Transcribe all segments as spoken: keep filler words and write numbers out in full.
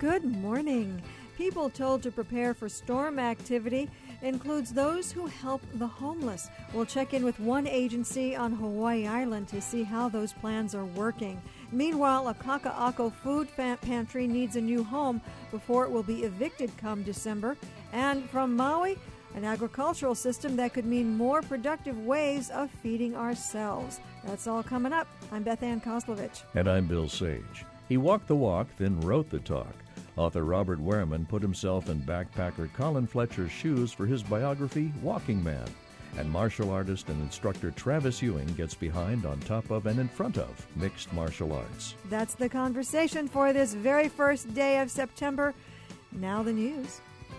Good morning. People told to prepare for storm activity includes those who help the homeless. We'll check in with one agency on Hawaii Island to see how those plans are working. Meanwhile, a Kaka'ako food pantry needs a new home before it will be evicted come December. And from Maui, an agricultural system that could mean more productive ways of feeding ourselves. That's all coming up. I'm Beth Ann Koslovich. And I'm Bill Sage. He walked the walk, then wrote the talk. Author Robert Wehrman put himself in backpacker Colin Fletcher's shoes for his biography, Walking Man. And martial artist and instructor Travis Ewing gets behind, on top of, and in front of mixed martial arts. That's the conversation for this very first day of September. Now the news.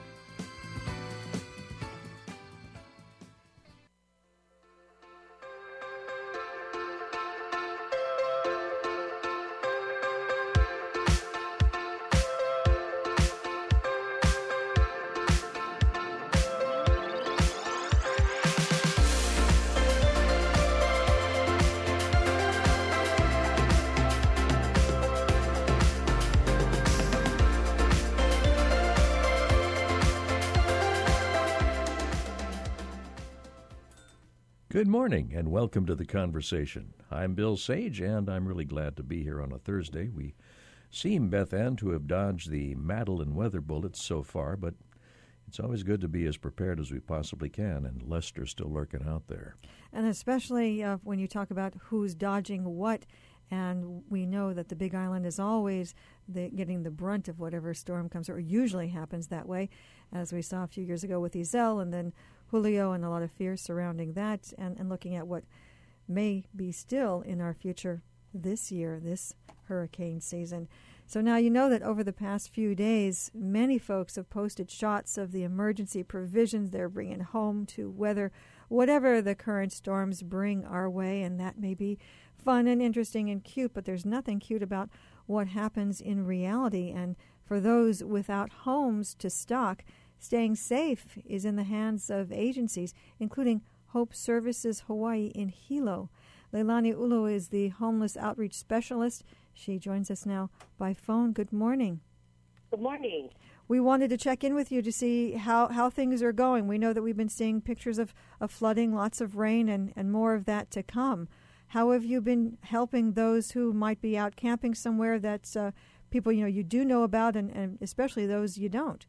Good morning and welcome to The Conversation. I'm Bill Sage, and I'm really glad to be here on a Thursday. We seem, Beth Ann, to have dodged the Madeline weather bullets so far, but it's always good to be as prepared as we possibly can, and Lester's still lurking out there. And especially uh, when you talk about who's dodging what, and we know that the Big Island is always the, getting the brunt of whatever storm comes, or usually happens that way, as we saw a few years ago with Iselle, and then Julio, and a lot of fear surrounding that, and, and looking at what may be still in our future this year, this hurricane season. So now you know that over the past few days, many folks have posted shots of the emergency provisions they're bringing home to weather whatever the current storms bring our way, and that may be fun and interesting and cute, but there's nothing cute about what happens in reality. And for those without homes to stock, staying safe is in the hands of agencies, including Hope Services Hawaii in Hilo. Leilani Ulu is the homeless outreach specialist. She joins us now by phone. Good morning. Good morning. We wanted to check in with you to see how, how things are going. We know that we've been seeing pictures of, of flooding, lots of rain, and, and more of that to come. How have you been helping those who might be out camping somewhere that uh, people you know you do know about, and, and especially those you don't?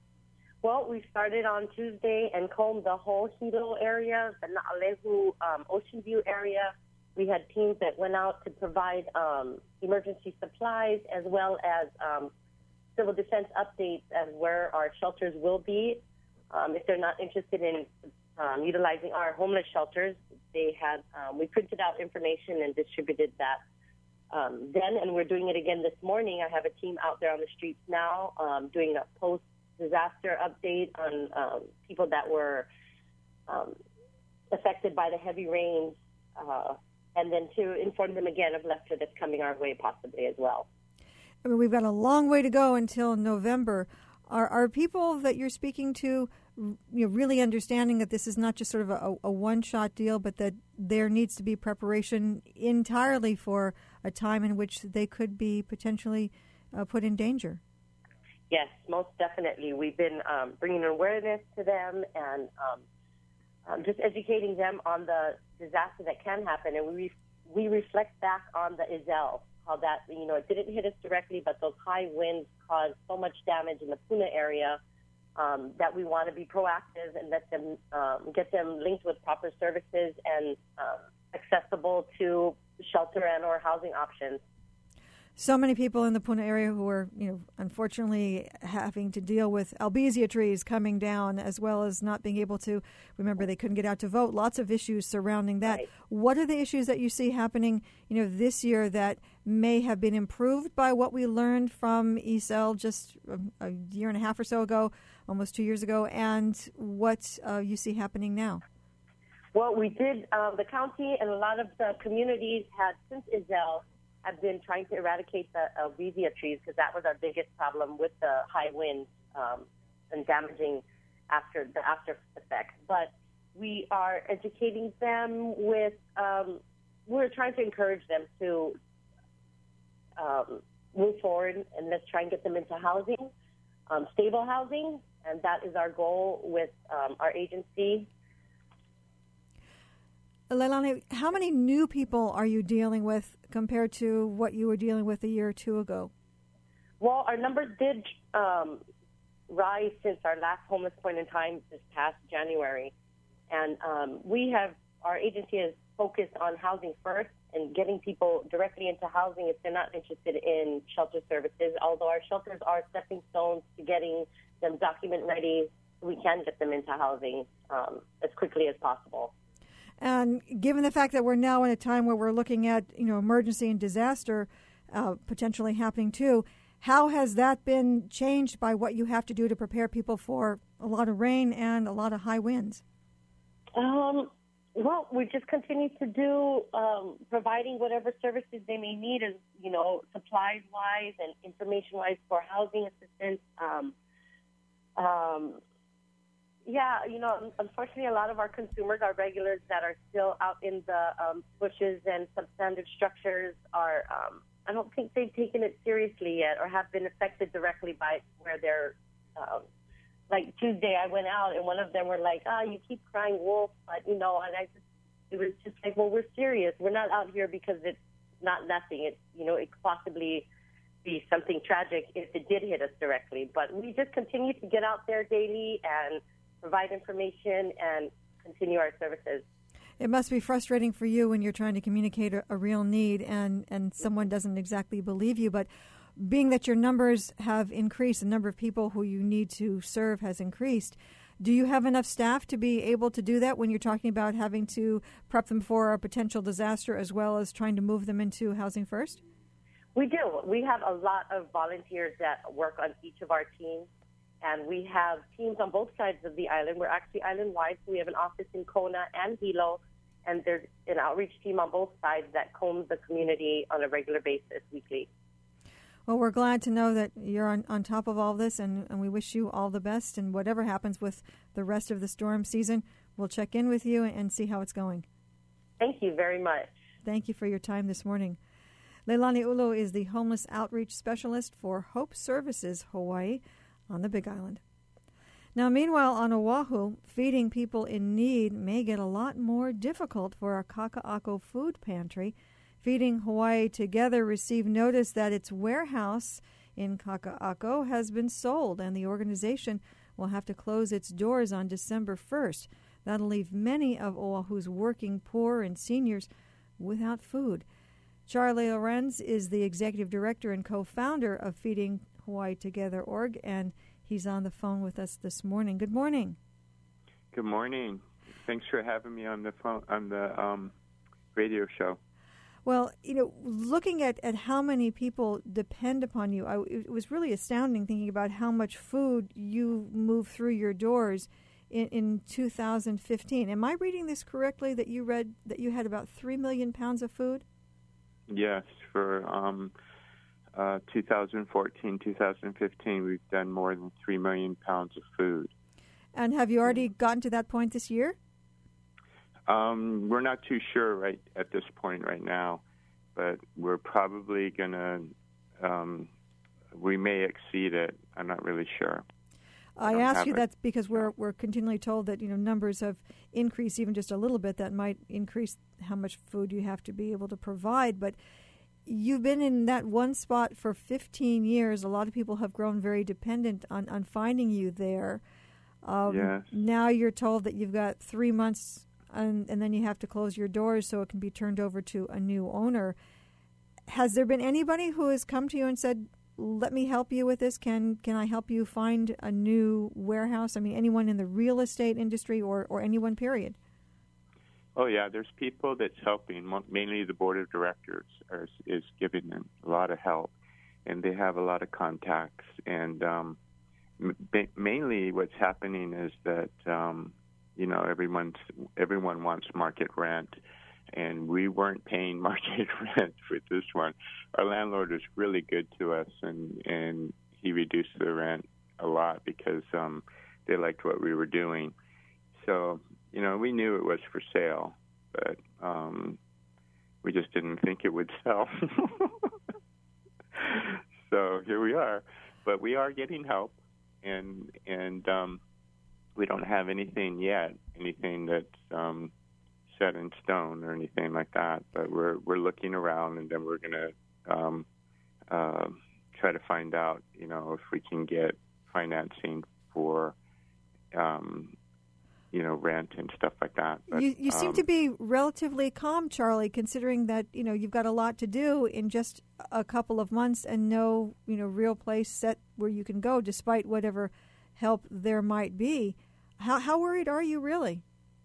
Well, we started on Tuesday and combed the whole Hilo area, the Na'alehu um, Ocean View area. We had teams that went out to provide um, emergency supplies, as well as um, civil defense updates as where our shelters will be. Um, if they're not interested in um, utilizing our homeless shelters, they had um, we printed out information and distributed that um, then, and we're doing it again this morning. I have a team out there on the streets now um, doing a post disaster update on um, people that were um, affected by the heavy rains, uh, and then to inform them again of Lester that's coming our way possibly as well. I mean, we've got a long way to go until November. Are, are people that you're speaking to you know, really understanding that this is not just sort of a, a one-shot deal, but that there needs to be preparation entirely for a time in which they could be potentially uh, put in danger? Yes, most definitely. We've been um, bringing awareness to them and um, um, just educating them on the disaster that can happen. And we we reflect back on the Iselle, how that, you know, it didn't hit us directly, but those high winds caused so much damage in the Puna area um, that we want to be proactive and let them um, get them linked with proper services and um, accessible to shelter and or housing options. So many people in the Puna area who are, you know, unfortunately having to deal with albizia trees coming down, as well as not being able to, remember, they couldn't get out to vote. Lots of issues surrounding that. Right. What are the issues that you see happening, you know, this year that may have been improved by what we learned from Iselle just a, a year and a half or so ago, almost two years ago, and what uh, you see happening now? Well, we did, uh, the county and a lot of the communities had, since Iselle, have been trying to eradicate the albizia trees because that was our biggest problem with the high winds um, and damaging after the after effects. But we are educating them with, um, we're trying to encourage them to um, move forward and let's try and get them into housing, um, stable housing, and that is our goal with um, our agency. Leilani, how many new people are you dealing with compared to what you were dealing with a year or two ago? Well, our numbers did um, rise since our last homeless point in time this past January. And um, we have, our agency is focused on housing first and getting people directly into housing if they're not interested in shelter services, although our shelters are stepping stones to getting them document ready, we can get them into housing um, as quickly as possible. And given the fact that we're now in a time where we're looking at, you know, emergency and disaster uh, potentially happening too, how has that been changed by what you have to do to prepare people for a lot of rain and a lot of high winds? Um, well, we just continue to do um, providing whatever services they may need, as you know, supplies-wise and information-wise for housing assistance. Um, um, yeah, you know, unfortunately, a lot of our consumers, our regulars that are still out in the um, bushes and substandard structures, are. Um, I don't think they've taken it seriously yet, or have been affected directly by where they're. Um, Like Tuesday, I went out and one of them were like, "Ah, oh, you keep crying wolf," but you know, and I just, it was just like, well, we're serious. We're not out here because it's not nothing. It's, you know, it could possibly be something tragic if it did hit us directly. But we just continue to get out there daily and provide information and continue our services. It must be frustrating for you when you're trying to communicate a, a real need and, and someone doesn't exactly believe you, but being that your numbers have increased, the number of people who you need to serve has increased, do you have enough staff to be able to do that when you're talking about having to prep them for a potential disaster as well as trying to move them into Housing First? We do. We have a lot of volunteers that work on each of our teams, and we have teams on both sides of the island. We're actually island-wide, so we have an office in Kona and Hilo, and there's an outreach team on both sides that combs the community on a regular basis weekly. Well, we're glad to know that you're on, on top of all this, and, and we wish you all the best. And whatever happens with the rest of the storm season, we'll check in with you and see how it's going. Thank you very much. Thank you for your time this morning. Leilani Ulo is the Homeless Outreach Specialist for Hope Services Hawaii on the Big Island. Now, meanwhile, on Oahu, feeding people in need may get a lot more difficult for our Kaka'ako Food Pantry. Feeding Hawaii Together received notice that its warehouse in Kaka'ako has been sold, and the organization will have to close its doors on December first. That'll leave many of Oahu's working poor and seniors without food. Charlie Lorenz is the executive director and co-founder of Feeding Hawaii Together org, and he's on the phone with us this morning. Good morning. Good morning. Thanks for having me on the phone on the um, radio show. Well, you know, looking at, at how many people depend upon you, I, it was really astounding thinking about how much food you move through your doors in, in two thousand fifteen. Am I reading this correctly, that you read that you had about three million pounds of food? Yes, for um, uh, two thousand fourteen, two thousand fifteen, we've done more than three million pounds of food. And have you already gotten to that point this year? Um, we're not too sure right at this point right now, but we're probably going to, um, we may exceed it. I'm not really sure. I, I ask you it. that because we're we're continually told that, you know, numbers have increased even just a little bit. That might increase how much food you have to be able to provide. But you've been in that one spot for fifteen years. A lot of people have grown very dependent on, on finding you there. Um, yes. Now you're told that you've got three months And, and then you have to close your doors so it can be turned over to a new owner. Has there been anybody who has come to you and said, let me help you with this? Can can I help you find a new warehouse? I mean, anyone in the real estate industry or, or anyone, period? Oh, yeah, there's people that's helping. Mainly the board of directors are, is giving them a lot of help, and they have a lot of contacts. And um, ma- mainly what's happening is that um, You know, everyone's, everyone wants market rent, and we weren't paying market rent for this one. Our landlord was really good to us, and, and he reduced the rent a lot because um, they liked what we were doing. So, you know, we knew it was for sale, but um, we just didn't think it would sell. so here we are. But we are getting help, and and um, we don't have anything yet, anything that's um, set in stone or anything like that. But we're we're looking around, and then we're going to um, uh, try to find out, you know, if we can get financing for, um, you know, rent and stuff like that. But, you you seem um, to be relatively calm, Charlie, considering that, you know, you've got a lot to do in just a couple of months and no, you know, real place set where you can go, despite whatever help there might be. How how worried are you really?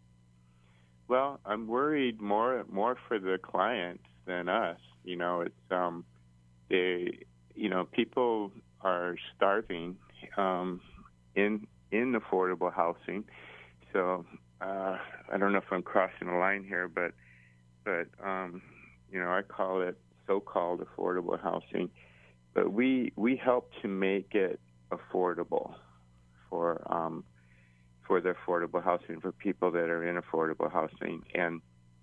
Well, I'm worried more more for the clients than us. You know, it's um, they, you know, people are starving um, in in affordable housing. So uh, I don't know if I'm crossing a line here, but but um, you know, I call it so-called affordable housing. But we we help to make it affordable for um, for the affordable housing for people that are in affordable housing, and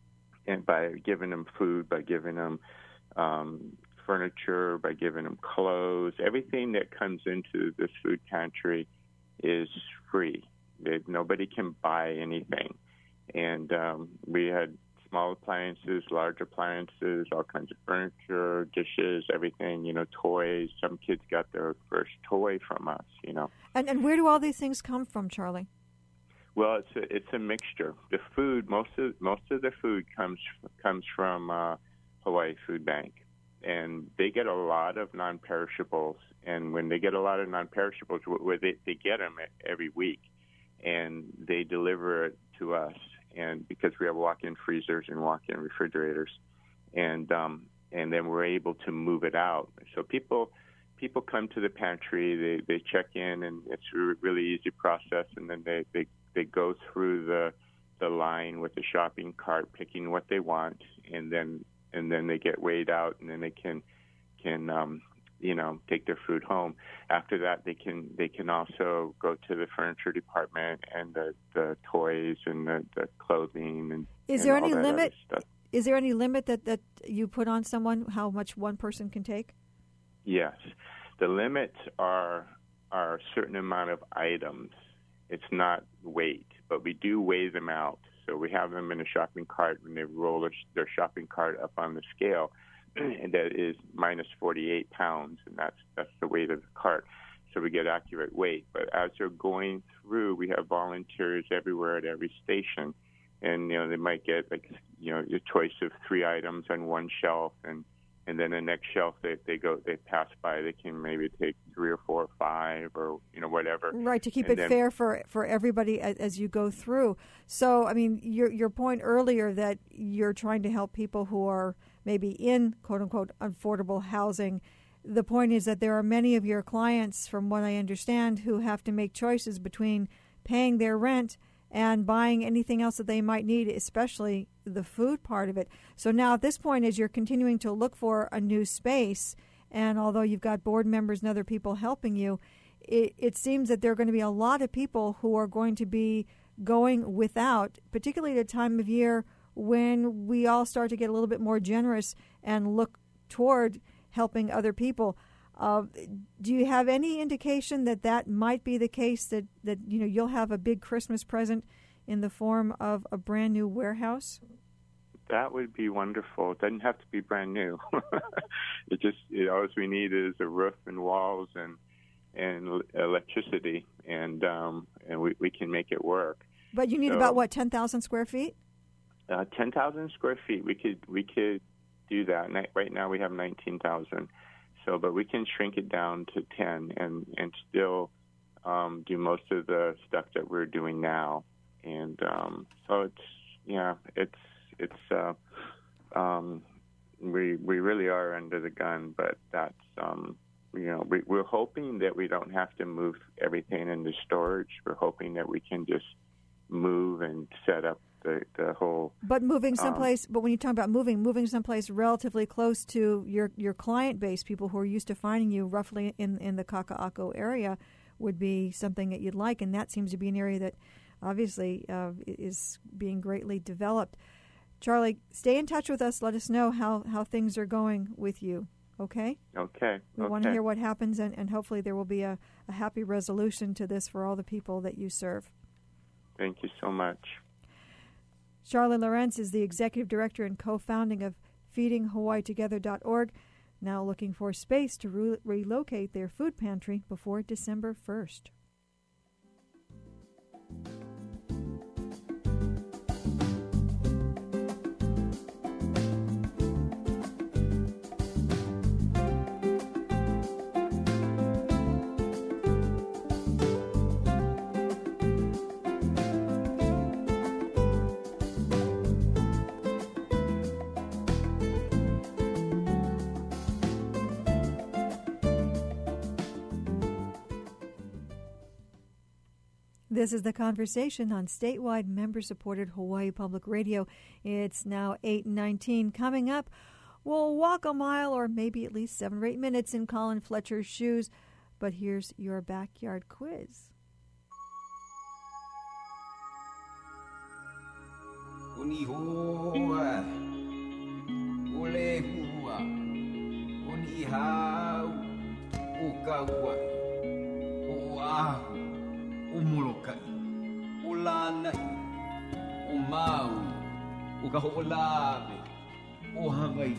and by giving them food, by giving them um, furniture, by giving them clothes, everything that comes into this food pantry is free. They, nobody can buy anything. And um, we had small appliances, large appliances, all kinds of furniture, dishes, everything, you know, toys. Some kids got their first toy from us, you know. And and where do all these things come from, Charlie? Well, it's a, it's a mixture. The food, most of most of the food comes comes from uh, Hawaii Food Bank, and they get a lot of non-perishables. And when they get a lot of non-perishables, where they, they get them every week, and they deliver it to us, and because we have walk-in freezers and walk-in refrigerators, and um, and then we're able to move it out. So people people come to the pantry, they, they check in, and it's a really easy process, and then they, they, they go through the the line with the shopping cart, picking what they want, and then and then they get weighed out, and then they can can um, you know, take their food home. After that, they can they can also go to the furniture department and the, the toys and the, the clothing and is and there all any that limit? other stuff. Is there any limit that, that you put on someone how much one person can take? Yes, the limits are are a certain amount of items. It's not weight, but we do weigh them out. So we have them in a shopping cart when they roll their, their shopping cart up on the scale. And that is minus forty-eight pounds, and that's that's the weight of the cart. So we get accurate weight. But as they're going through, we have volunteers everywhere at every station, and you know they might get like you know your choice of three items on one shelf, and and then the next shelf they they go they pass by, they can maybe take three or four or five or you know whatever. Right, to keep and it then, fair for for everybody as, as you go through. So I mean, your your point earlier that you're trying to help people who are maybe in quote-unquote affordable housing. The point is that there are many of your clients, from what I understand, who have to make choices between paying their rent and buying anything else that they might need, especially the food part of it. So now at this point, as you're continuing to look for a new space, and although you've got board members and other people helping you, it, it seems that there are going to be a lot of people who are going to be going without, particularly at a time of year when we all start to get a little bit more generous and look toward helping other people. Uh, do you have any indication that that might be the case, that, that you know you'll have a big Christmas present in the form of a brand new warehouse? That would be wonderful. It doesn't have to be brand new. It just it, all we need is a roof and walls and and electricity, and um, and we, we can make it work. But you need so, about what, ten thousand square feet? Uh, ten thousand square feet. We could we could do that. Right now we have nineteen thousand. So, but we can shrink it down to ten and and still um, do most of the stuff that we're doing now. And um, so it's yeah, it's it's uh, um, we we really are under the gun. But that's um, you know we, we're hoping that we don't have to move everything into storage. We're hoping that we can just move and set up the, the whole. But moving someplace, um, but when you talk about moving, moving someplace relatively close to your, your client base, people who are used to finding you roughly in, in the Kaka'ako area, would be something that you'd like. And that seems to be an area that obviously uh, is being greatly developed. Charlie, stay in touch with us. Let us know how, how things are going with you. Okay? Okay. We okay. want to hear what happens, and, and hopefully there will be a, a happy resolution to this for all the people that you serve. Thank you so much. Charlie Lawrence is the executive director and co-founding of feeding hawaii together dot org, now looking for space to re- relocate their food pantry before December first. This is The Conversation on statewide member-supported Hawaii Public Radio. It's now eight nineteen. Coming up, we'll walk a mile or maybe at least seven or eight minutes in Colin Fletcher's shoes. But here's your backyard quiz. Umulukai, ulanai, umau, ukaho'olawe, o Hawaii.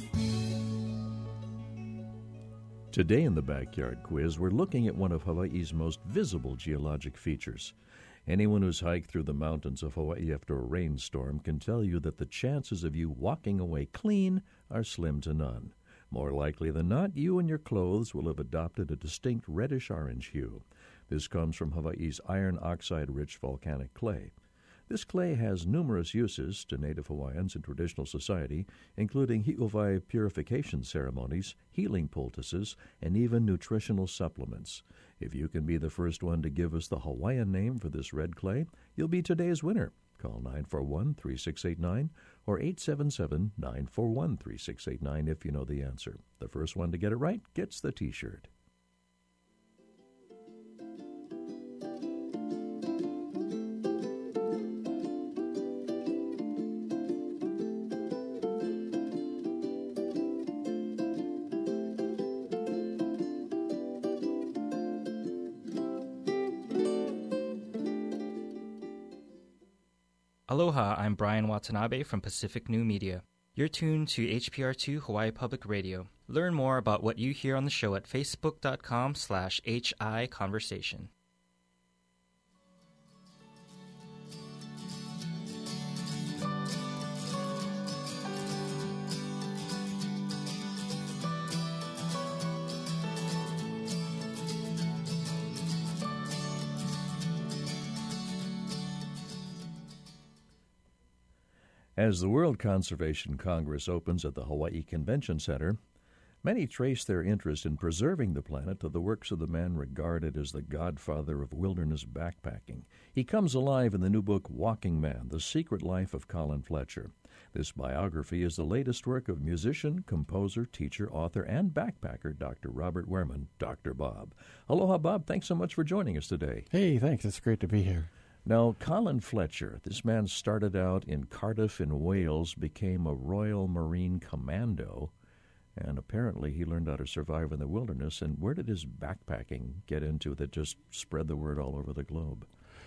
Today in the Backyard Quiz, we're looking at one of Hawaii's most visible geologic features. Anyone who's hiked through the mountains of Hawaii after a rainstorm can tell you that the chances of you walking away clean are slim to none. More likely than not, you and your clothes will have adopted a distinct reddish-orange hue. This comes from Hawaii's iron oxide-rich volcanic clay. This clay has numerous uses to Native Hawaiians in traditional society, including hi'owai purification ceremonies, healing poultices, and even nutritional supplements. If you can be the first one to give us the Hawaiian name for this red clay, you'll be today's winner. Call nine four one, three six eight nine or eight seven seven, nine four one, three six eight nine if you know the answer. The first one to get it right gets the T-shirt. Aloha, I'm Brian Watanabe from Pacific New Media. You're tuned to H P R two Hawaii Public Radio. Learn more about what you hear on the show at facebook.com slash HI Conversation. As the World Conservation Congress opens at the Hawaii Convention Center, many trace their interest in preserving the planet to the works of the man regarded as the godfather of wilderness backpacking. He comes alive in the new book, Walking Man, The Secret Life of Colin Fletcher. This biography is the latest work of musician, composer, teacher, author, and backpacker Doctor Robert Wehrman, Doctor Bob. Aloha, Bob. Thanks so much for joining us today. Hey, thanks. It's great to be here. Now, Colin Fletcher, this man started out in Cardiff in Wales, became a Royal Marine Commando, and apparently he learned how to survive in the wilderness. And where did his backpacking get into that just spread the word all over the globe?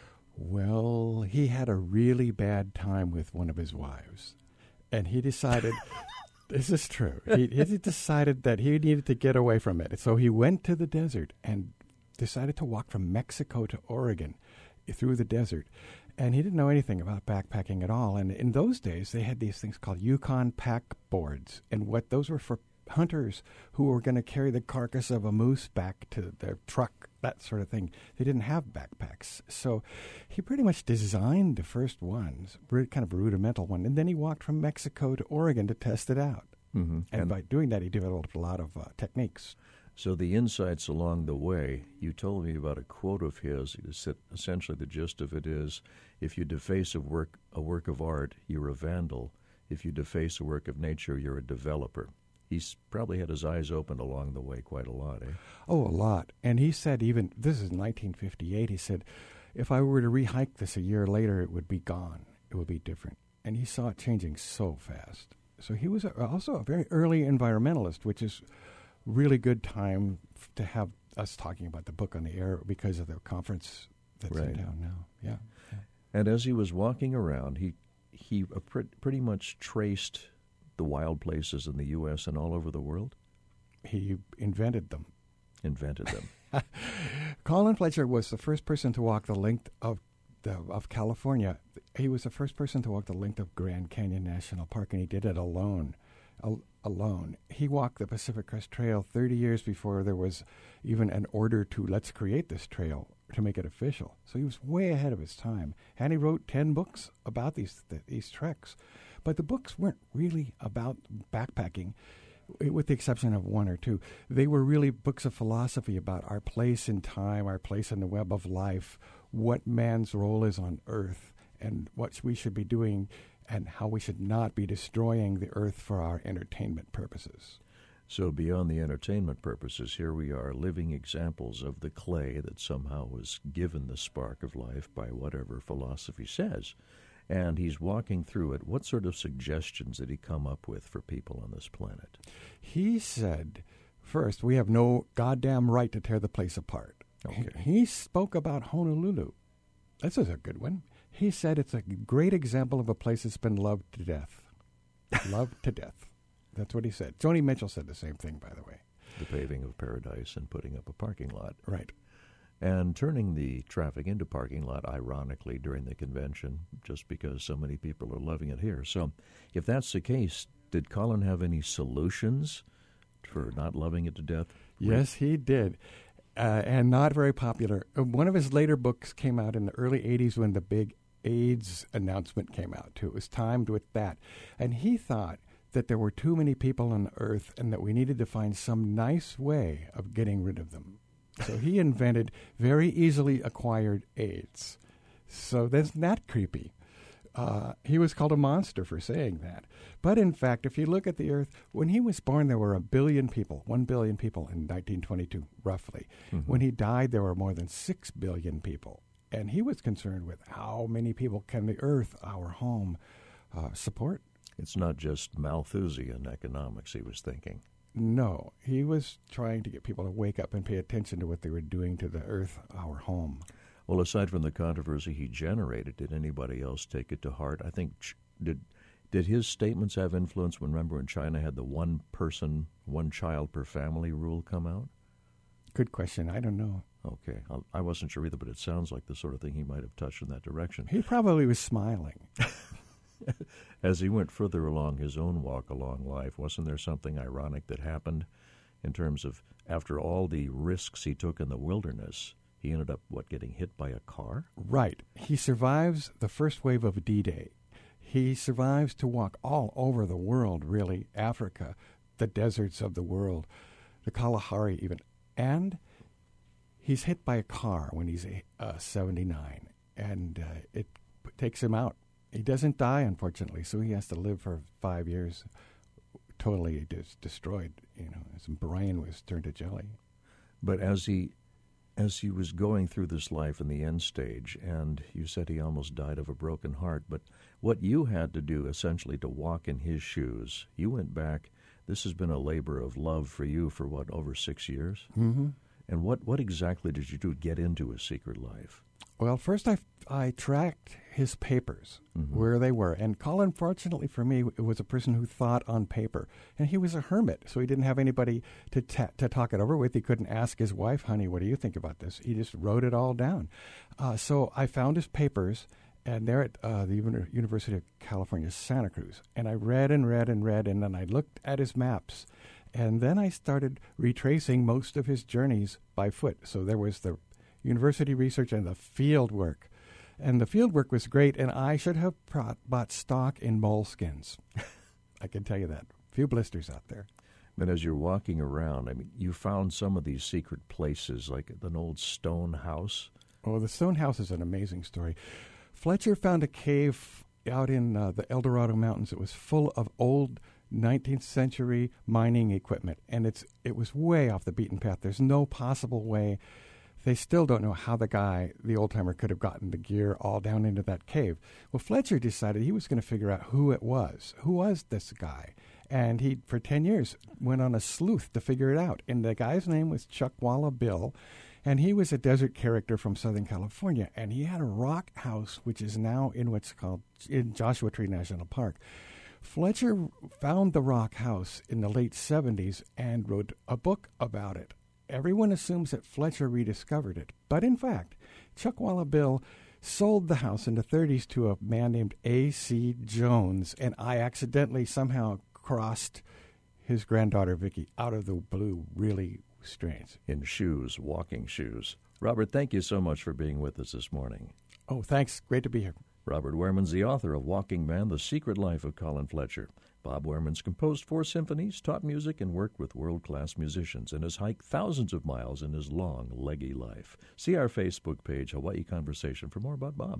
Well, he had a really bad time with one of his wives, and he decided, this is true, he, he decided that he needed to get away from it. So he went to the desert and decided to walk from Mexico to Oregon through the desert. And he didn't know anything about backpacking at all. And in those days, they had these things called Yukon pack boards. And what those were for hunters who were going to carry the carcass of a moose back to their truck, that sort of thing. They didn't have backpacks. So he pretty much designed the first ones, kind of a rudimental one. And then he walked from Mexico to Oregon to test it out. Mm-hmm. And, And by doing that, he developed a lot of uh, techniques. so the insights along the way, you told me about a quote of his. He said, essentially the gist of it is, if you deface a work, a work of art, you're a vandal. If you deface a work of nature, you're a developer. He's probably had his eyes opened along the way quite a lot, eh? Oh, a lot. And he said even, this is nineteen fifty-eight, he said, if I were to re-hike this a year later, it would be gone. It would be different. And he saw it changing so fast. So he was a, also a very early environmentalist, which is really good time f- to have us talking about the book on the air because of the conference that's Right. in town now. Yeah. yeah. And as he was walking around, he he uh, pre- pretty much traced the wild places in the U S and all over the world. He invented them. Invented them. Colin Fletcher was the first person to walk the length of the, of California. He was the first person to walk the length of Grand Canyon National Park, and he did it alone. Al- alone. He walked the Pacific Crest Trail thirty years before there was even an order to let's create this trail to make it official. So he was way ahead of his time. And he wrote ten books about these th- these treks. But the books weren't really about backpacking, with the exception of one or two. They were really books of philosophy about our place in time, our place in the web of life, what man's role is on Earth, and what we should be doing, and how we should not be destroying the Earth for our entertainment purposes. So beyond the entertainment purposes, here we are, living examples of the clay that somehow was given the spark of life by whatever philosophy says. And he's walking through it. What sort of suggestions did he come up with for people on this planet? He said, first, we have no goddamn right to tear the place apart. Okay. He, he spoke about Honolulu. This is a good one. He said it's a great example of a place that's been loved to death. Loved to death. That's what he said. Joni Mitchell said the same thing, by the way. The paving of paradise and putting up a parking lot. Right. And turning the traffic into parking lot, ironically, during the convention, just because so many people are loving it here. So if that's the case, did Colin have any solutions for not loving it to death? Yes, he did. Uh, and not very popular. Uh, one of his later books came out in the early eighties when the big AIDS announcement came out, too. It was timed with that. And he thought that there were too many people on the earth and that we needed to find some nice way of getting rid of them. So he invented very easily acquired AIDS. So that's not creepy. Uh, he was called a monster for saying that. But in fact, if you look at the Earth, when he was born, there were a billion people, one billion people in nineteen twenty-two, roughly. Mm-hmm. When he died, there were more than six billion people. And he was concerned with how many people can the Earth, our home, uh, support. It's not just Malthusian economics, he was thinking. No, he was trying to get people to wake up and pay attention to what they were doing to the Earth, our home. Well, aside from the controversy he generated, did anybody else take it to heart? I think, ch- did did his statements have influence when, remember, when China had the one person, one child per family rule come out? Good question. I don't know. Okay. I'll, I wasn't sure either, but it sounds like the sort of thing he might have touched in that direction. He probably was smiling. As he went further along his own walk along life, wasn't there something ironic that happened in terms of, after all the risks he took in the wilderness, he ended up, what, getting hit by a car? Right. He survives the first wave of D-Day. He survives to walk all over the world, really, Africa, the deserts of the world, the Kalahari even. And he's hit by a car when he's uh, seventy-nine, and uh, it p- takes him out. He doesn't die, unfortunately, so he has to live for five years totally dis- destroyed. You know, his brain was turned to jelly. But as he as he was going through this life in the end stage, and you said he almost died of a broken heart, but what you had to do essentially to walk in his shoes, you went back. This has been a labor of love for you for, what, over six years? Mm-hmm. And what, what exactly did you do to get into his secret life? Well, first I, I tracked his papers, mm-hmm. where they were. And Colin, fortunately for me, was a person who thought on paper. And he was a hermit, so he didn't have anybody to ta- to talk it over with. He couldn't ask his wife, honey, what do you think about this? He just wrote it all down. Uh, so I found his papers, and they're at uh, the Uni- University of California, Santa Cruz. And I read and read and read, and then I looked at his maps. And then I started retracing most of his journeys by foot. So there was the university research and the field work. And the field work was great, and I should have brought, bought stock in moleskins. I can tell you that. A few blisters out there. But as you're walking around, I mean, you found some of these secret places, like an old stone house. Oh, the stone house is an amazing story. Fletcher found a cave out in uh, the El Dorado Mountains. It was full of old nineteenth century mining equipment, and it's it was way off the beaten path. There's no possible way they still don't know how the guy, the old-timer, could have gotten the gear all down into that cave. Well, Fletcher decided he was going to figure out who it was. Who was this guy? And he, for ten years, went on a sleuth to figure it out. And the guy's name was Chuckwalla Bill, and he was a desert character from Southern California. And he had a rock house, which is now in what's called in Joshua Tree National Park. Fletcher found the rock house in the late seventies and wrote a book about it. Everyone assumes that Fletcher rediscovered it. But in fact, Chuckwalla Bill sold the house in the thirties to a man named A C Jones, and I accidentally somehow crossed his granddaughter Vicky out of the blue. Really strange. In shoes, walking shoes. Robert, thank you so much for being with us this morning. Oh, thanks. Great to be here. Robert Wehrman's the author of Walking Man, The Secret Life of Colin Fletcher. Bob Wehrman's composed four symphonies, taught music, and worked with world-class musicians, and has hiked thousands of miles in his long, leggy life. See our Facebook page, Hawaii Conversation, for more about Bob.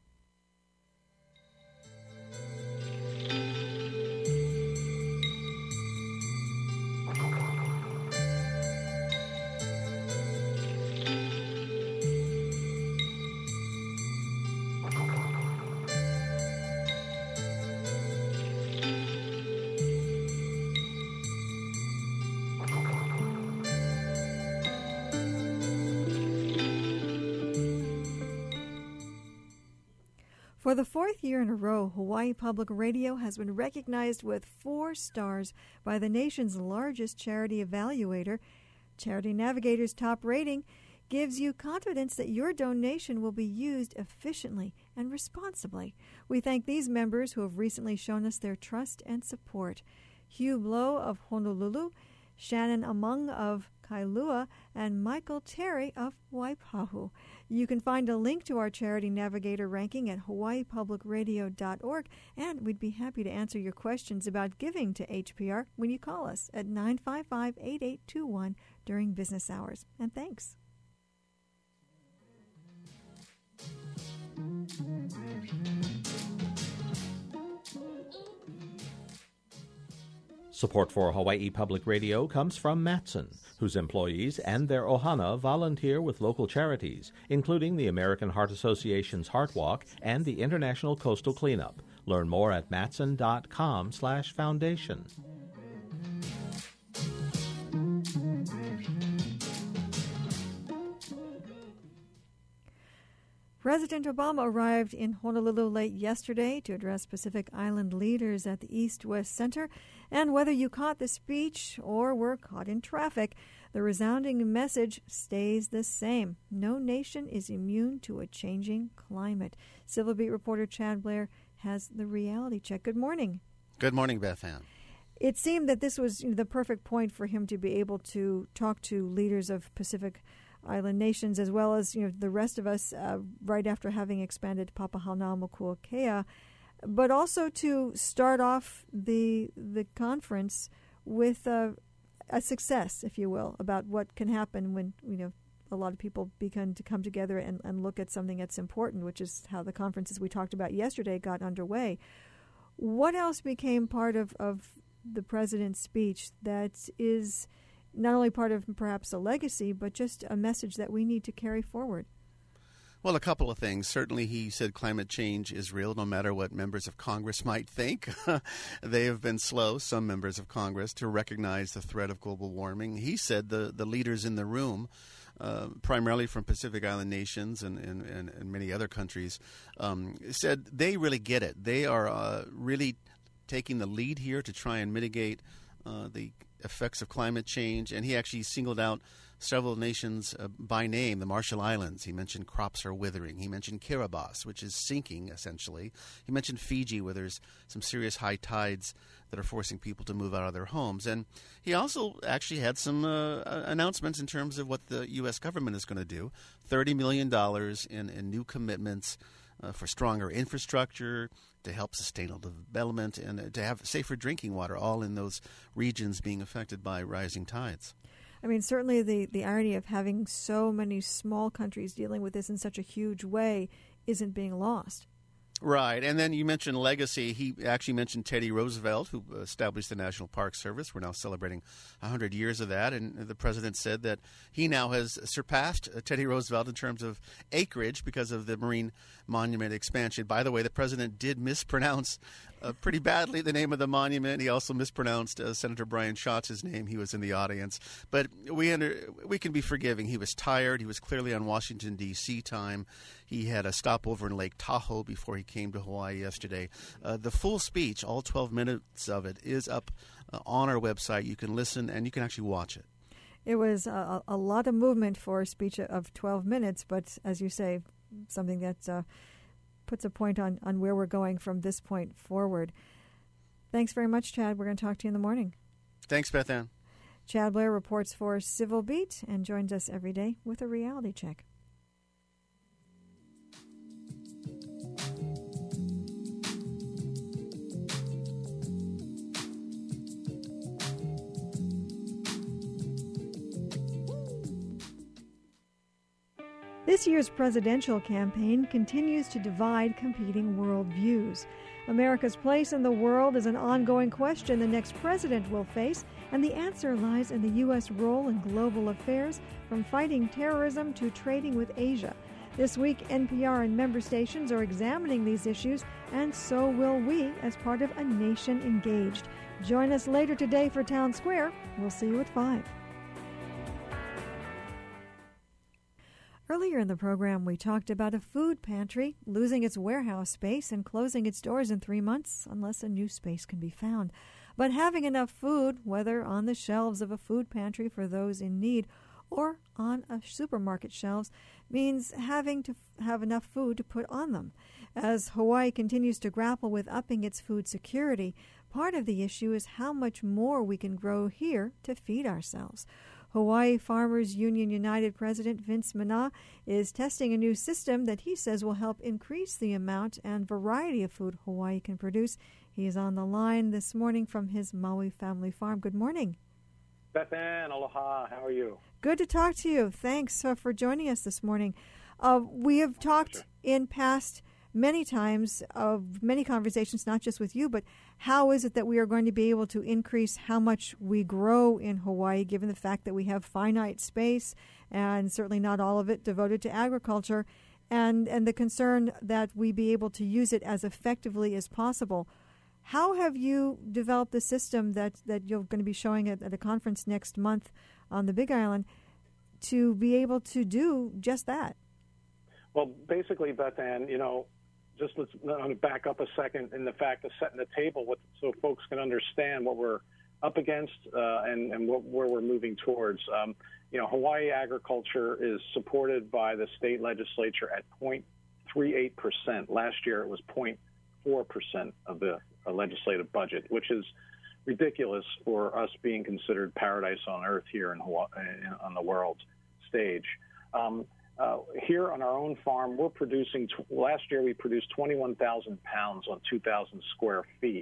For the fourth year in a row, Hawaii Public Radio has been recognized with four stars by the nation's largest charity evaluator. Charity Navigator's top rating gives you confidence that your donation will be used efficiently and responsibly. We thank these members who have recently shown us their trust and support. Hugh Blow of Honolulu, Shannon Among of Kailua, and Michael Terry of Waipahu. You can find a link to our Charity Navigator ranking at hawaii public radio dot org, and we'd be happy to answer your questions about giving to H P R when you call us at nine five five, eight eight two one during business hours. And thanks. Support for Hawaii Public Radio comes from Matson, whose employees and their ohana volunteer with local charities, including the American Heart Association's Heart Walk and the International Coastal Cleanup. Learn more at matson dot com slash foundation. President Obama arrived in Honolulu late yesterday to address Pacific Island leaders at the East-West Center. And whether you caught the speech or were caught in traffic, the resounding message stays the same. No nation is immune to a changing climate. Civil Beat reporter Chad Blair has the reality check. Good morning. Good morning, Beth Ann. It seemed that this was, you know, the perfect point for him to be able to talk to leaders of Pacific Island nations, as well as, you know, the rest of us, uh, right after having expanded Papahanaumokuakea, but also to start off the the conference with uh, a success, if you will, about what can happen when, you know, a lot of people begin to come together and, and look at something that's important, which is how the conferences we talked about yesterday got underway. What else became part of, of the president's speech that is not only part of perhaps a legacy, but just a message that we need to carry forward? Well, a couple of things. Certainly, he said climate change is real, no matter what members of Congress might think. They have been slow, some members of Congress, to recognize the threat of global warming. He said the, the leaders in the room, uh, primarily from Pacific Island nations and, and, and, and many other countries, um, said they really get it. They are uh, really taking the lead here to try and mitigate uh, the effects of climate change, and he actually singled out several nations uh, by name. The Marshall Islands, he mentioned crops are withering. He mentioned Kiribati, which is sinking, essentially. He mentioned Fiji, where there's some serious high tides that are forcing people to move out of their homes. And he also actually had some uh, announcements in terms of what the U S government is going to do. thirty million dollars in, in new commitments uh, for stronger infrastructure, to help sustainable development, and to have safer drinking water, all in those regions being affected by rising tides. I mean, certainly the, the irony of having so many small countries dealing with this in such a huge way isn't being lost. Right. And then you mentioned legacy. He actually mentioned Teddy Roosevelt, who established the National Park Service. We're now celebrating one hundred years of that. And the president said that he now has surpassed Teddy Roosevelt in terms of acreage because of the Marine Monument expansion. By the way, the president did mispronounce uh, pretty badly the name of the monument. He also mispronounced uh, Senator Brian Schatz's name. He was in the audience. But we under, we can be forgiving. He was tired. He was clearly on Washington, D C time. He had a stopover in Lake Tahoe before he came to Hawaii yesterday. Uh, the full speech, all twelve minutes of it, is up uh, on our website. You can listen and you can actually watch it. It was a, a lot of movement for a speech of twelve minutes, but as you say, something that uh, puts a point on, on where we're going from this point forward. Thanks very much, Chad. We're going to talk to you in the morning. Thanks, Beth Ann. Chad Blair reports for Civil Beat and joins us every day with a reality check. This year's presidential campaign continues to divide competing worldviews. America's place in the world is an ongoing question the next president will face, and the answer lies in the U S role in global affairs, from fighting terrorism to trading with Asia. This week, N P R and member stations are examining these issues, and so will we as part of A Nation Engaged. Join us later today for Town Square. We'll see you at five. Earlier in the program, we talked about a food pantry losing its warehouse space and closing its doors in three months unless a new space can be found. But having enough food, whether on the shelves of a food pantry for those in need or on a supermarket shelves, means having to f- have enough food to put on them. As Hawaii continues to grapple with upping its food security, part of the issue is how much more we can grow here to feed ourselves. Hawaii Farmers Union United President Vince Mana is testing a new system that he says will help increase the amount and variety of food Hawaii can produce. He is on the line this morning from his Maui family farm. Good morning. Beth Ann, aloha. How are you? Good to talk to you. Thanks uh, for joining us this morning. Uh, we have talked in past many times of many conversations, not just with you, but how is it that we are going to be able to increase how much we grow in Hawaii, given the fact that we have finite space and certainly not all of it devoted to agriculture, and, and the concern that we be able to use it as effectively as possible. How have you developed the system that, that you're going to be showing at, at a conference next month on the Big Island to be able to do just that? Well, basically, Beth Ann, you know, just let's I'm back up a second in the fact of setting the table with, so folks can understand what we're up against uh, and, and what, where we're moving towards. Um, you know, Hawaii agriculture is supported by the state legislature at zero point three eight percent. Last year it was zero point four percent of the uh, legislative budget, which is ridiculous for us being considered paradise on earth here in Hawaii, on the world stage. Um, Uh, here on our own farm, we're producing, t- last year we produced twenty-one thousand pounds on two thousand square feet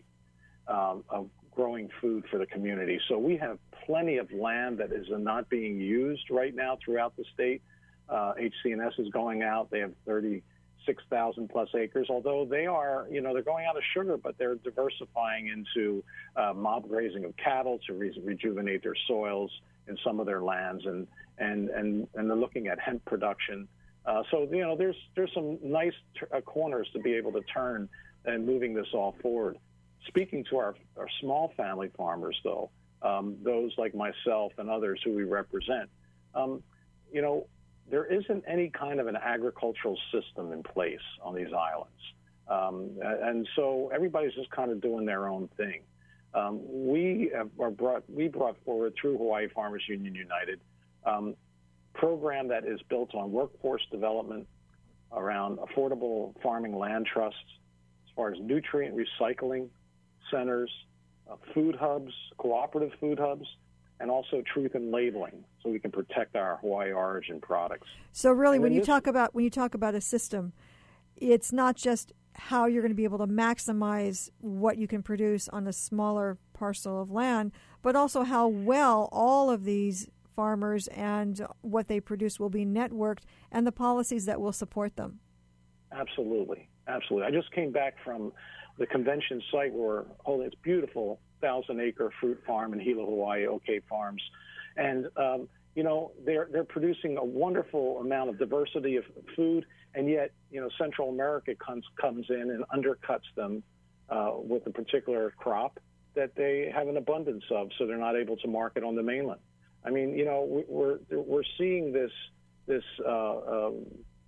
um, of growing food for the community. So we have plenty of land that is not being used right now throughout the state. Uh, H C N S is going out. They have thirty-six thousand plus acres, although they are, you know, they're going out of sugar, but they're diversifying into uh, mob grazing of cattle to re- rejuvenate their soils in some of their lands, and and and, and they're looking at hemp production. Uh, so you know, there's there's some nice t- uh, corners to be able to turn and moving this all forward. Speaking to our our small family farmers, though, um, those like myself and others who we represent, um, you know, there isn't any kind of an agricultural system in place on these islands, um, and so everybody's just kind of doing their own thing. Um, we have are brought we brought forward through Hawaii Farmers Union United um, program that is built on workforce development around affordable farming land trusts, as far as nutrient recycling centers, uh, food hubs, cooperative food hubs, and also truth in labeling, so we can protect our Hawaii origin products. So really, when you this, talk about when you talk about a system, it's not just how you're going to be able to maximize what you can produce on a smaller parcel of land, but also how well all of these farmers and what they produce will be networked and the policies that will support them. Absolutely. Absolutely. I just came back from the convention site where we're holding this beautiful thousand-acre fruit farm in Hilo, Hawaii, OK Farms. And, um, you know, they're, they're producing a wonderful amount of diversity of food, and yet, you know, Central America comes, comes in and undercuts them uh, with a particular crop that they have an abundance of, so they're not able to market on the mainland. I mean, you know, we're, we're seeing this, this uh, um,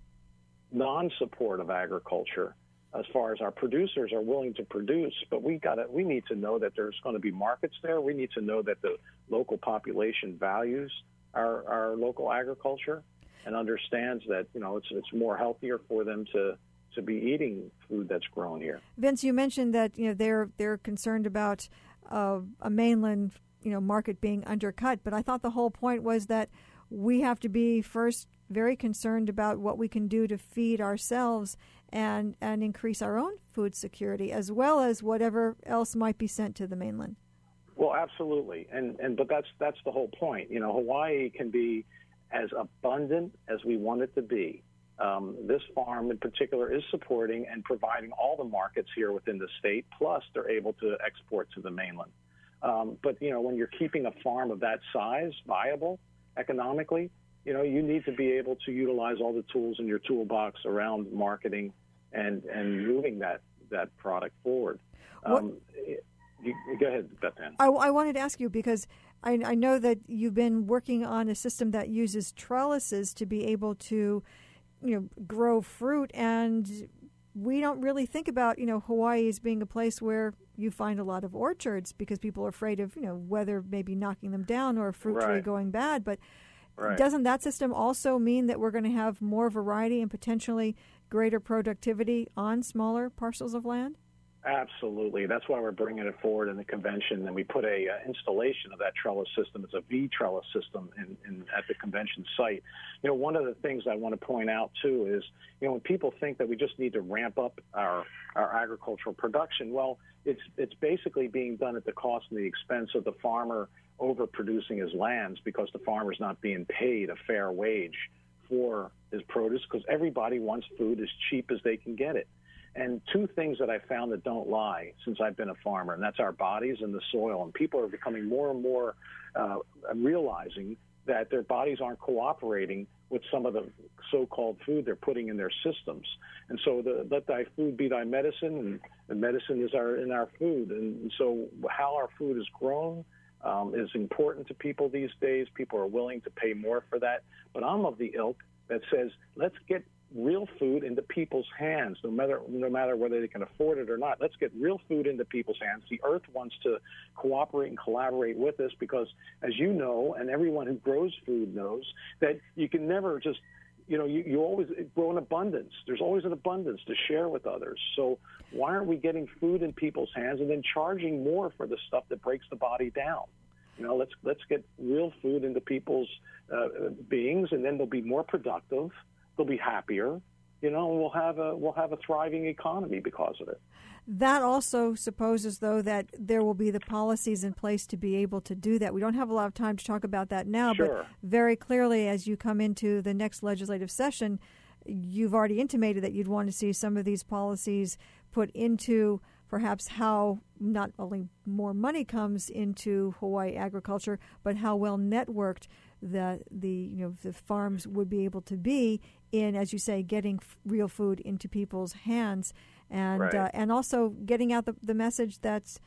non-support of agriculture as far as our producers are willing to produce, but we got we need to know that there's going to be markets there. We need to know that the local population values our, our local agriculture and understands that, you know, it's it's more healthier for them to to be eating food that's grown here. Vince, you mentioned that, you know, they're they're concerned about uh, a mainland, you know, market being undercut, but I thought the whole point was that we have to be first very concerned about what we can do to feed ourselves and and increase our own food security, as well as whatever else might be sent to the mainland. Well, absolutely, and and but that's that's the whole point. You know, Hawaii can be as abundant as we want it to be. Um, this farm in particular is supporting and providing all the markets here within the state, plus they're able to export to the mainland. Um, but, you know, when you're keeping a farm of that size viable economically, you know, you need to be able to utilize all the tools in your toolbox around marketing and, and moving that, that product forward. Um, you, go ahead, Beth Ann. I, I wanted to ask you because I, I know that you've been working on a system that uses trellises to be able to, you know, grow fruit, and we don't really think about, you know, Hawaii as being a place where you find a lot of orchards because people are afraid of, you know, weather maybe knocking them down or a fruit right. tree going bad. But right. doesn't that system also mean that we're going to have more variety and potentially greater productivity on smaller parcels of land? Absolutely. That's why we're bringing it forward in the convention, and we put a uh, installation of that trellis system. It's a V trellis system in, in, at the convention site. You know, one of the things I want to point out, too, is, you know, when people think that we just need to ramp up our, our agricultural production, well, it's, it's basically being done at the cost and the expense of the farmer overproducing his lands because the farmer's not being paid a fair wage for his produce because everybody wants food as cheap as they can get it. And two things that I found that don't lie since I've been a farmer, and that's our bodies and the soil. And people are becoming more and more uh, realizing that their bodies aren't cooperating with some of the so-called food they're putting in their systems. And so the, let thy food be thy medicine, and, and medicine is our in our food. And so how our food is grown um, is important to people these days. People are willing to pay more for that. But I'm of the ilk that says, let's get real food into people's hands, no matter no matter whether they can afford it or not. Let's get real food into people's hands. The earth wants to cooperate and collaborate with us because, as you know, and everyone who grows food knows, that you can never just, you know, you, you always grow in abundance. There's always an abundance to share with others. So why aren't we getting food in people's hands and then charging more for the stuff that breaks the body down? You know, let's let's get real food into people's uh, beings, and then they'll be more productive. They'll be happier, you know, and we'll have a we'll have a thriving economy because of it. That also supposes, though, that there will be the policies in place to be able to do that. We don't have a lot of time to talk about that now, sure. but very clearly, as you come into the next legislative session, you've already intimated that you'd want to see some of these policies put into perhaps how not only more money comes into Hawaii agriculture, but how well networked the the you know the farms would be able to be in, as you say, getting f- real food into people's hands, and right. uh, and also getting out the, the message that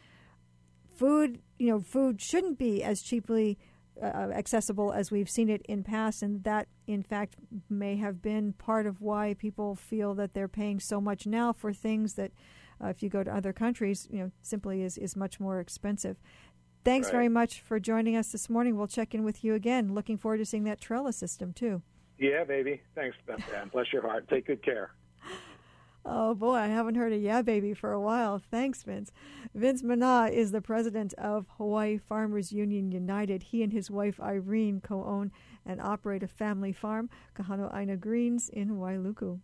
food you know food shouldn't be as cheaply uh, accessible as we've seen it in past, and that in fact may have been part of why people feel that they're paying so much now for things that uh, if you go to other countries, you know, simply is, is much more expensive. Thanks right. very much for joining us this morning. We'll check in with you again. Looking forward to seeing that trellis system, too. Yeah, baby. Thanks, Beth Ann. Bless your heart. Take good care. Oh, boy, I haven't heard a yeah, baby for a while. Thanks, Vince. Vince Manaugh is the president of Hawaii Farmers Union United. He and his wife, Irene, co-own and operate a family farm, Kahano Aina Greens, in Wailuku.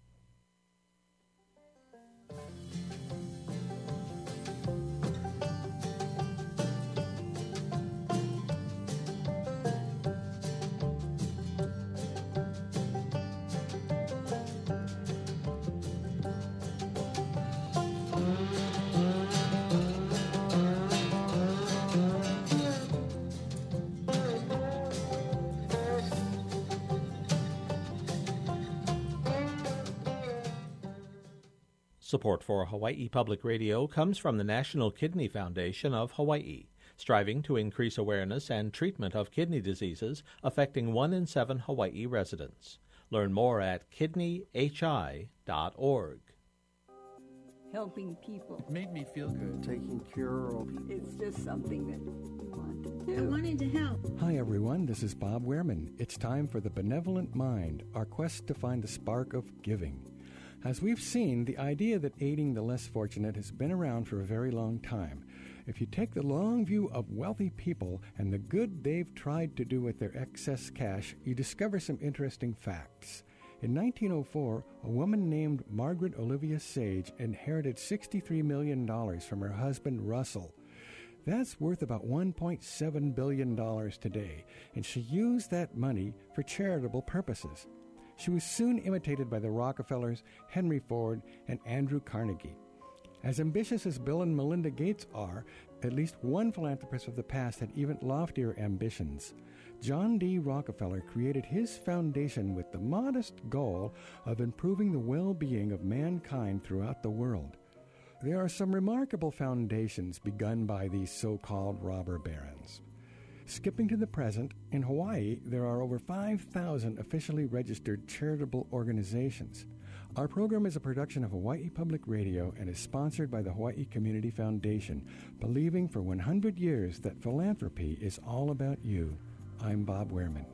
Support for Hawaii Public Radio comes from the National Kidney Foundation of Hawaii, striving to increase awareness and treatment of kidney diseases affecting one in seven Hawaii residents. Learn more at kidney h i dot org. Helping people. It made me feel good. Taking care of. It's just something that we want to do. I wanted to help. Hi, everyone. This is Bob Wehrman. It's time for The Benevolent Mind, our quest to find the spark of giving. As we've seen, the idea that aiding the less fortunate has been around for a very long time. If you take the long view of wealthy people and the good they've tried to do with their excess cash, you discover some interesting facts. In nineteen oh four, a woman named Margaret Olivia Sage inherited sixty-three million dollars from her husband, Russell. That's worth about one point seven billion dollars today, and she used that money for charitable purposes. She was soon imitated by the Rockefellers, Henry Ford, and Andrew Carnegie. As ambitious as Bill and Melinda Gates are, at least one philanthropist of the past had even loftier ambitions. John D. Rockefeller created his foundation with the modest goal of improving the well-being of mankind throughout the world. There are some remarkable foundations begun by these so-called robber barons. Skipping to the present, in Hawaii, there are over five thousand officially registered charitable organizations. Our program is a production of Hawaii Public Radio and is sponsored by the Hawaii Community Foundation, believing for one hundred years that philanthropy is all about you. I'm Bob Wehrman.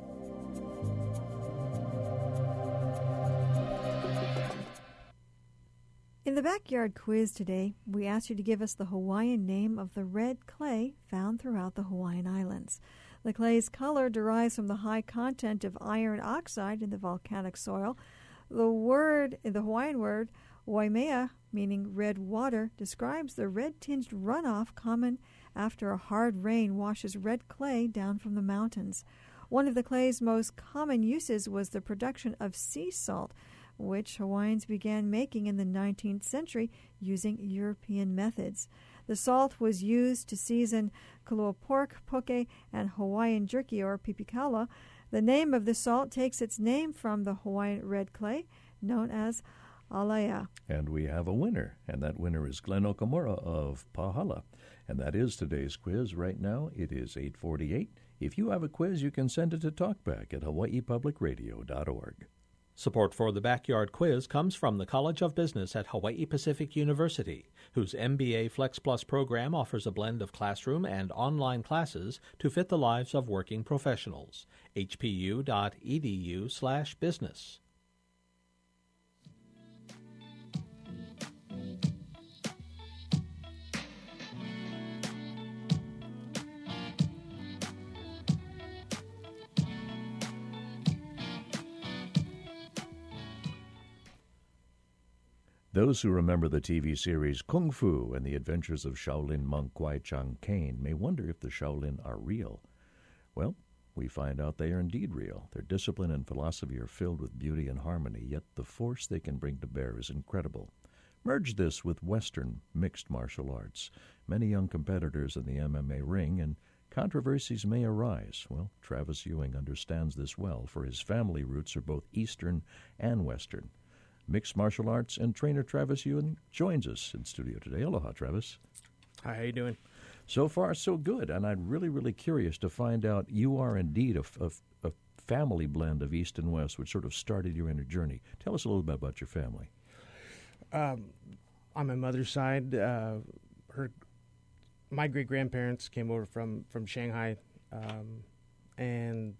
In the backyard quiz today, we asked you to give us the Hawaiian name of the red clay found throughout the Hawaiian Islands. The clay's color derives from the high content of iron oxide in the volcanic soil. The word, the Hawaiian word, waimea, meaning red water, describes the red-tinged runoff common after a hard rain washes red clay down from the mountains. One of the clay's most common uses was the production of sea salt, which Hawaiians began making in the nineteenth century using European methods. The salt was used to season kalua pork, poke, and Hawaiian jerky or pipikaula. The name of the salt takes its name from the Hawaiian red clay, known as alaea. And we have a winner, and that winner is Glenn Okamura of Pahala. And that is today's quiz. Right now, it is eight forty-eight. If you have a quiz, you can send it to talkback at hawaii public radio dot org. Support for the Backyard Quiz comes from the College of Business at Hawaii Pacific University, whose M B A Flex Plus program offers a blend of classroom and online classes to fit the lives of working professionals. h p u dot e d u slash business. Those who remember the T V series Kung Fu and the Adventures of Shaolin monk Kwai Chang Caine may wonder if the Shaolin are real. Well, we find out they are indeed real. Their discipline and philosophy are filled with beauty and harmony, yet the force they can bring to bear is incredible. Merge this with Western mixed martial arts. Many young competitors in the M M A ring, and controversies may arise. Well, Travis Ewing understands this well, for his family roots are both Eastern and Western. Mixed martial arts and trainer Travis Ewing joins us in studio today. Aloha, Travis. Hi, how you doing? So far, so good. And I'm really, really curious to find out you are indeed a, a, a family blend of East and West, which sort of started your inner journey. Tell us a little bit about your family. Um, on my mother's side, uh, her, my great-grandparents came over from, from Shanghai um, and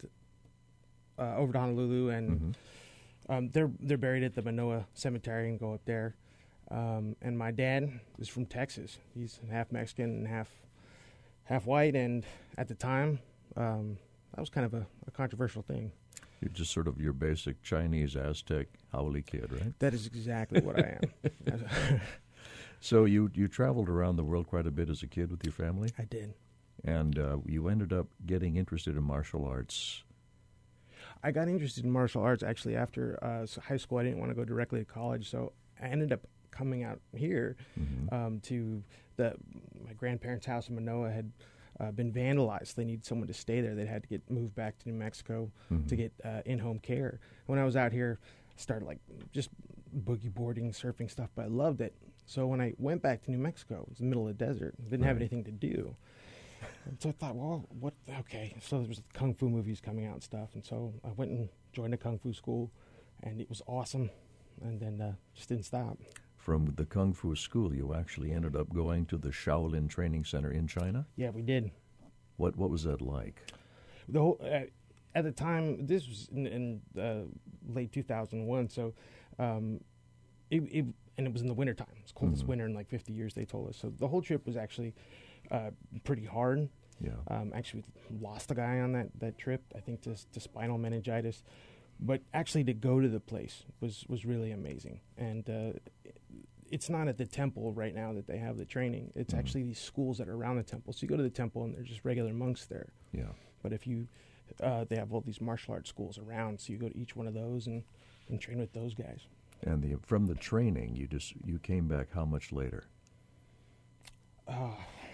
uh, over to Honolulu, and mm-hmm. Um, they're they're buried at the Manoa Cemetery and go up there. Um, and my dad is from Texas. He's half Mexican and half half white. And at the time, um, that was kind of a, a controversial thing. You're just sort of your basic Chinese, Aztec, haole kid, right? That is exactly what I am. So you, you traveled around the world quite a bit as a kid with your family? I did. And uh, you ended up getting interested in martial arts. I got interested in martial arts actually after uh, high school. I didn't want to go directly to college, so I ended up coming out here mm-hmm. um, to the my grandparents' house in Manoa had uh, been vandalized. They needed someone to stay there. They had to get moved back to New Mexico mm-hmm. to get uh, in-home care. When I was out here, I started like just boogie boarding, surfing stuff, but I loved it. So when I went back to New Mexico, it was in the middle of the desert, didn't have Right. anything to do. And so I thought, well, what, okay. So there was Kung Fu movies coming out and stuff. And so I went and joined a Kung Fu school, and it was awesome. And then uh, just didn't stop. From the Kung Fu school, you actually ended up going to the Shaolin Training Center in China? Yeah, we did. What What was that like? The whole, uh, at the time, this was in, in uh, late two thousand one, so um, it, it and it was in the wintertime. It was coldest Mhm. winter in like fifty years, they told us. So the whole trip was actually uh, pretty hard. Yeah. Um, actually, we lost a guy on that, that trip, I think, to, to spinal meningitis. But actually, to go to the place was, was really amazing. And uh, it's not at the temple right now that they have the training. It's Mhm. actually these schools that are around the temple. So you go to the temple, and they're just regular monks there. Yeah. But if you, uh, they have all these martial arts schools around, so you go to each one of those and, and train with those guys. And the from the training, you just you came back how much later? Uh,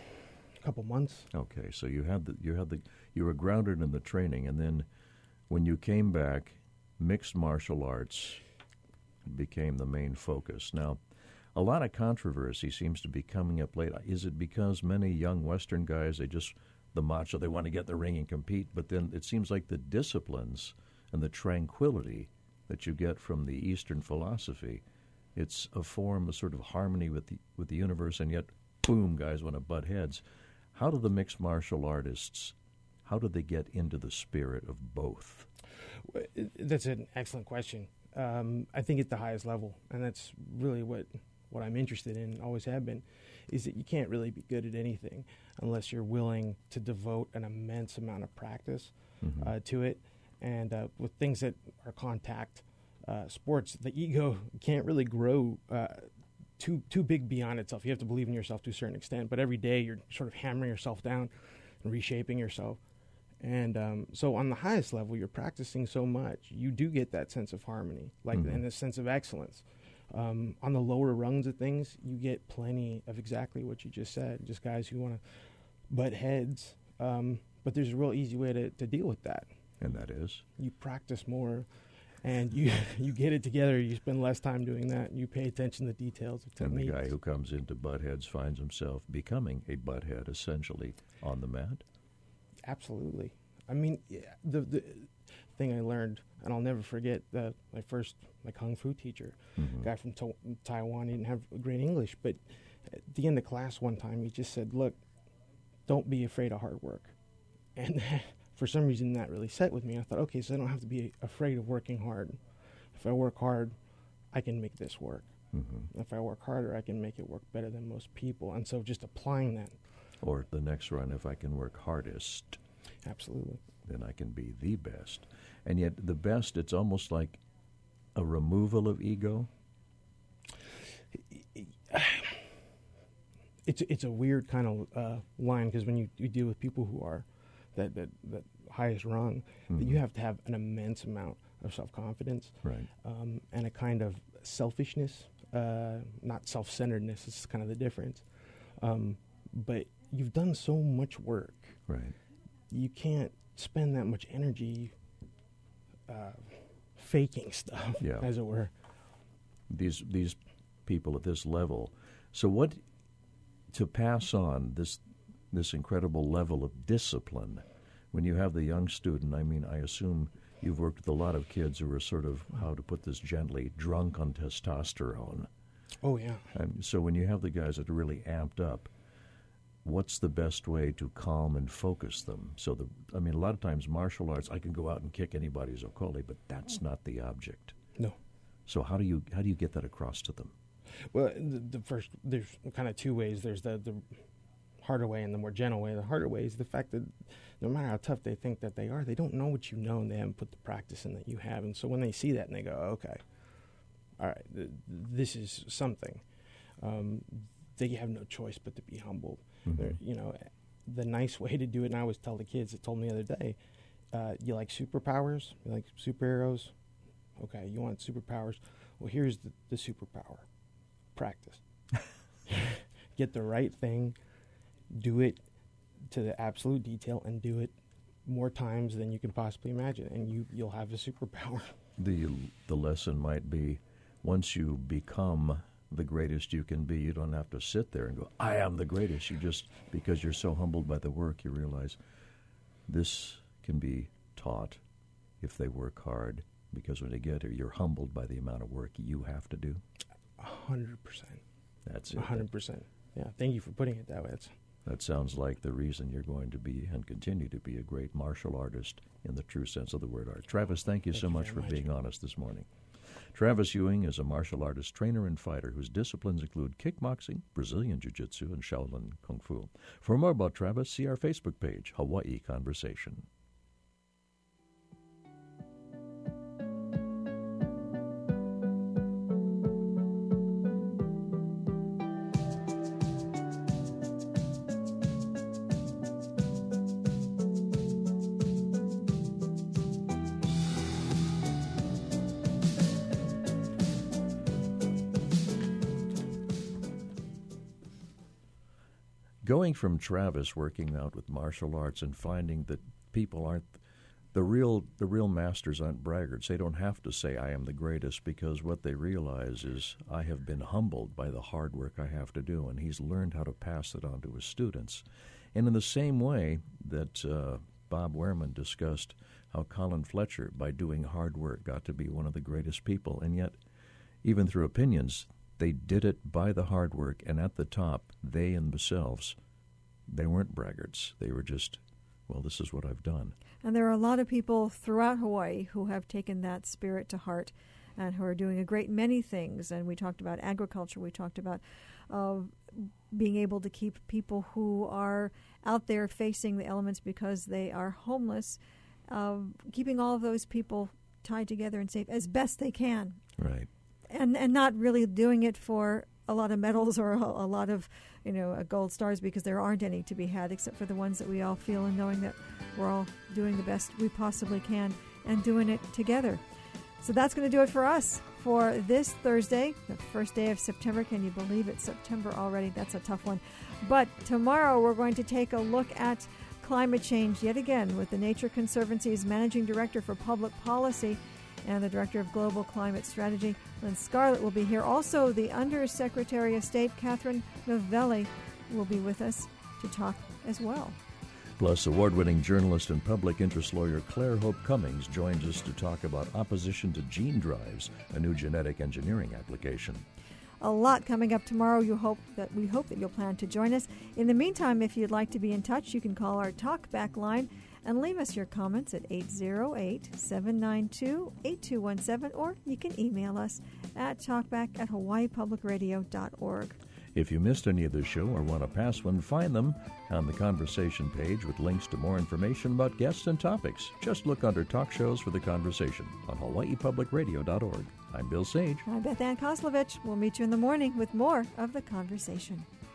a couple months. Okay, so you had the you had the you were grounded in the training, and then when you came back, mixed martial arts became the main focus. Now, a lot of controversy seems to be coming up late. Is it because many young Western guys, they just the macho, they want to get in the ring and compete, but then it seems like the disciplines and the tranquility that you get from the Eastern philosophy, it's a form of sort of harmony with the with the universe, and yet, boom, guys want to butt heads. How do the mixed martial artists, how do they get into the spirit of both? That's an excellent question. Um, I think at the highest level, and that's really what, what I'm interested in, always have been, is that you can't really be good at anything unless you're willing to devote an immense amount of practice Mhm. uh, to it. And uh, with things that are contact uh, sports, the ego can't really grow uh, too too big beyond itself. You have to believe in yourself to a certain extent, but every day you're sort of hammering yourself down and reshaping yourself. And um, so on the highest level, you're practicing so much, you do get that sense of harmony, like Mhm. and a sense of excellence. Um, on the lower rungs of things, you get plenty of exactly what you just said, just guys who want to butt heads. Um, but there's a real easy way to, to deal with that. And that is? You practice more, and you you get it together. You spend less time doing that, and you pay attention to the details of And the techniques. guy who comes into butt heads finds himself becoming a butt head, essentially, on the mat? Absolutely. I mean, yeah, the the thing I learned, and I'll never forget, the, my first my kung fu teacher, Mhm. guy from to- Taiwan. He didn't have great English, but at the end of class one time, he just said, "Look, don't be afraid of hard work." And for some reason, that really set with me. I thought, okay, so I don't have to be afraid of working hard. If I work hard, I can make this work. Mhm. If I work harder, I can make it work better than most people. And so just applying that. Or the next run, if I can work hardest, Absolutely. then I can be the best. And yet the best, it's almost like a removal of ego. It's it's a weird kind of uh, line, because when you, you deal with people who are that that, that highest rung, that you Mhm. have to have an immense amount of self-confidence, Right. um, and a kind of selfishness, uh, not self-centeredness. Is kind of the difference. Um, but you've done so much work. Right. You can't spend that much energy uh, faking stuff, Yeah. as it were. These these people at this level. So what to pass on this this incredible level of discipline when you have the young student? I mean, I assume you've worked with a lot of kids who are sort of, how to put this gently, drunk on testosterone. Oh yeah. And so when you have the guys that are really amped up, what's the best way to calm and focus them? So the I mean, a lot of times martial arts, I can go out and kick anybody's okole, but that's not the object. No. So how do you how do you get that across to them? Well, the, the first, there's kind of two ways. There's the, the harder way and the more gentle way. The harder way is the fact that no matter how tough they think that they are, they don't know what you know, and they haven't put the practice in that you have. And so when they see that and they go, okay, all right, th- this is something, um, they have no choice but to be humbled. Mhm. They're- You know, the nice way to do it, and I always tell the kids that told me the other day, uh, you like superpowers? You like superheroes? Okay, you want superpowers? Well, here's the, the superpower. Practice. Get the right thing, do it to the absolute detail, and do it more times than you can possibly imagine, and you, you'll have a superpower. The the lesson might be, once you become the greatest you can be, you don't have to sit there and go, I am the greatest. You just, because you're so humbled by the work, you realize this can be taught if they work hard, because when you get here, you're humbled by the amount of work you have to do. A hundred percent. That's it. A hundred percent. Yeah, thank you for putting it that way. That's That sounds like the reason you're going to be and continue to be a great martial artist in the true sense of the word art. Travis, thank you Thank so you much very for much. being honest this morning. Travis Ewing is a martial artist, trainer, and fighter whose disciplines include kickboxing, Brazilian jiu-jitsu, and Shaolin Kung Fu. For more about Travis, see our Facebook page, Hawaii Conversation. Going from Travis working out with martial arts and finding that people aren't the real the real masters aren't braggarts. They don't have to say I am the greatest, because what they realize is I have been humbled by the hard work I have to do, and he's learned how to pass it on to his students. And in the same way that uh, Bob Wehrman discussed how Colin Fletcher, by doing hard work, got to be one of the greatest people, and yet even through opinions, they did it by the hard work, and at the top, they in themselves, they weren't braggarts. They were just, well, this is what I've done. And there are a lot of people throughout Hawaii who have taken that spirit to heart and who are doing a great many things. And we talked about agriculture. We talked about uh, being able to keep people who are out there facing the elements because they are homeless, uh, keeping all of those people tied together and safe as best they can. Right. And and not really doing it for a lot of medals or a, a lot of, you know, uh, gold stars, because there aren't any to be had except for the ones that we all feel, and knowing that we're all doing the best we possibly can and doing it together. So that's going to do it for us for this Thursday, the first day of September. Can you believe it's September already? That's a tough one. But tomorrow we're going to take a look at climate change yet again with the Nature Conservancy's Managing Director for Public Policy and the Director of Global Climate Strategy, Lynn Scarlett, will be here. Also, the Undersecretary of State, Catherine Novelli, will be with us to talk as well. Plus, award-winning journalist and public interest lawyer Claire Hope Cummings joins us to talk about opposition to gene drives, a new genetic engineering application. A lot coming up tomorrow. You hope that we hope that you'll plan to join us. In the meantime, if you'd like to be in touch, you can call our talkback line and leave us your comments at eight zero eight, seven nine two, eight two one seven, or you can email us at talkback at hawaii public radio dot org. If you missed any of the show or want to pass one, find them on the conversation page with links to more information about guests and topics. Just look under Talk Shows for the Conversation on hawaii public radio dot org. I'm Bill Sage. I'm Beth Ann Koslovich. We'll meet you in the morning with more of The Conversation.